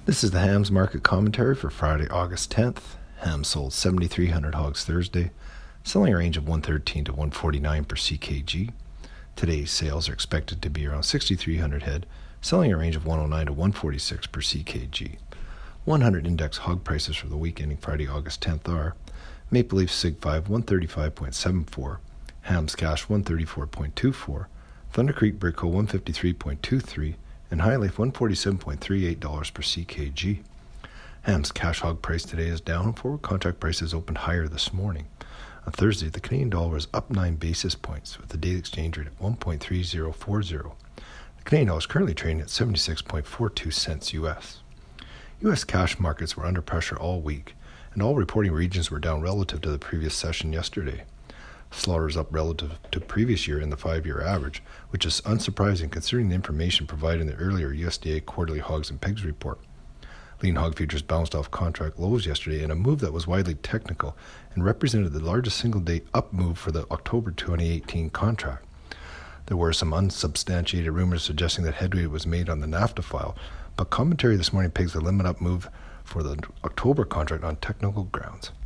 This is the hams market commentary for Friday, August 10th. Hams sold 7,300 hogs Thursday, selling a range of 113 to 149 per ckg. Today's sales are expected to be around 6,300 head, selling a range of 109 to 146 per ckg. 100 index hog prices for the week ending Friday, August 10th are Maple Leaf Sig 5 135.74, Hams Cash 134.24, Thunder Creek Brickco 153.23, and High Life $147.38 per ckg. Ham's cash hog price today is down, and forward contract prices opened higher this morning. On Thursday, the Canadian dollar was up 9 basis points, with the daily exchange rate at 1.3040. The Canadian dollar is currently trading at 76.42 cents U.S. U.S. cash markets were under pressure all week, and all reporting regions were down relative to the previous session yesterday. Slaughter is up relative to previous year in the 5-year average, which is unsurprising considering the information provided in the earlier USDA quarterly hogs and pigs report. Lean hog futures bounced off contract lows yesterday in a move that was widely technical and represented the largest single-day up move for the October 2018 contract. There were some unsubstantiated rumors suggesting that headway was made on the NAFTA file, but commentary this morning pegs the limit up move for the October contract on technical grounds.